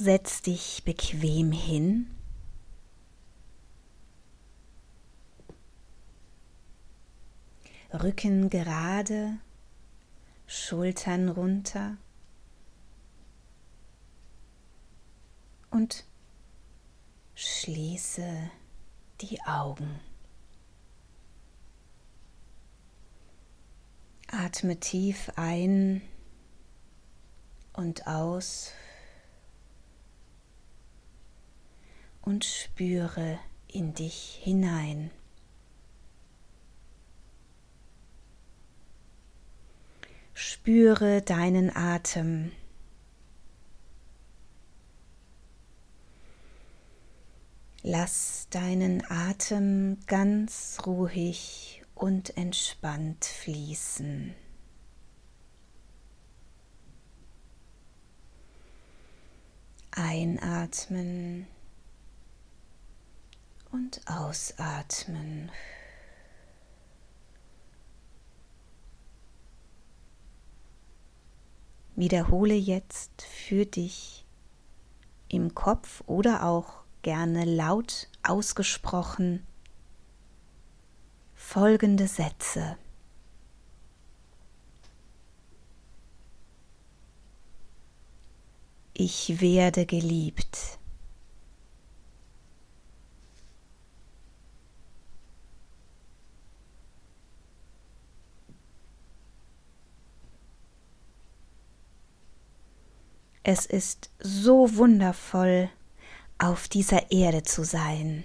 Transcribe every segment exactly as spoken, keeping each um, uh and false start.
Setz dich bequem hin. Rücken gerade, Schultern runter und schließe die Augen. Atme tief ein und aus und spüre in dich hinein. Spüre deinen Atem. Lass deinen Atem ganz ruhig und entspannt fließen. Einatmen und ausatmen. Wiederhole jetzt für dich im Kopf oder auch gerne laut ausgesprochen folgende Sätze. Ich werde geliebt. Es ist so wundervoll, auf dieser Erde zu sein.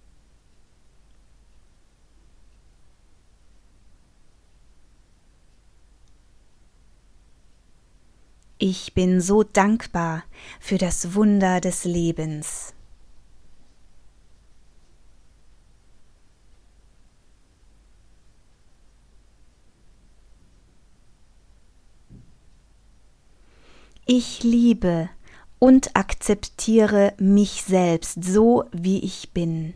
Ich bin so dankbar für das Wunder des Lebens. Ich liebe und akzeptiere mich selbst so, wie ich bin.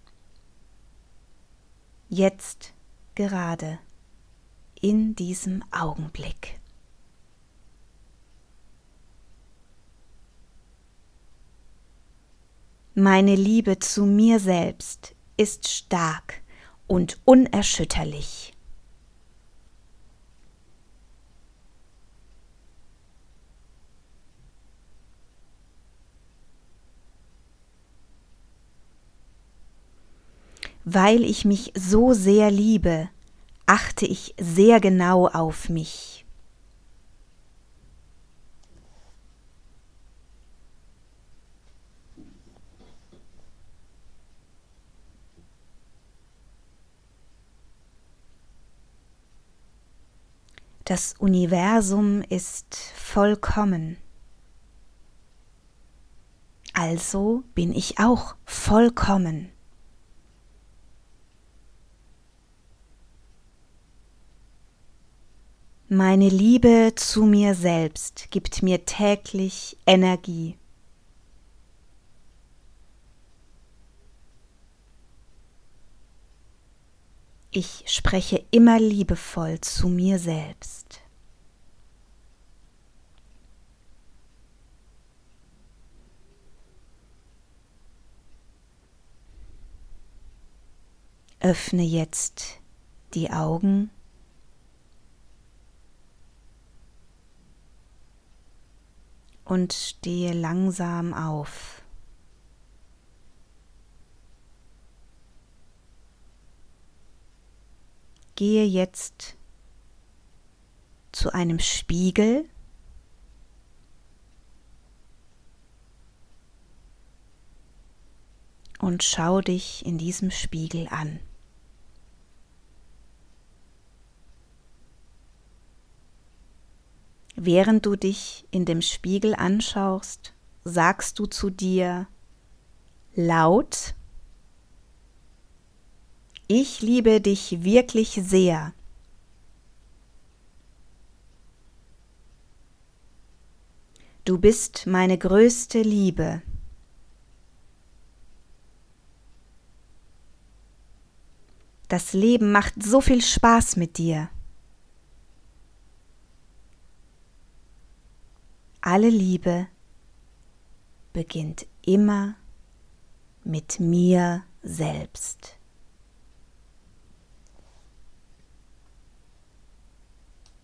Jetzt gerade, in diesem Augenblick. Meine Liebe zu mir selbst ist stark und unerschütterlich. Weil ich mich so sehr liebe, achte ich sehr genau auf mich. Das Universum ist vollkommen. Also bin ich auch vollkommen. Meine Liebe zu mir selbst gibt mir täglich Energie. Ich spreche immer liebevoll zu mir selbst. Öffne jetzt die Augen. Und stehe langsam auf. Gehe jetzt zu einem Spiegel und schau dich in diesem Spiegel an. Während du dich in dem Spiegel anschaust, sagst du zu dir laut: Ich liebe dich wirklich sehr. Du bist meine größte Liebe. Das Leben macht so viel Spaß mit dir. Alle Liebe, beginnt immer mit mir selbst.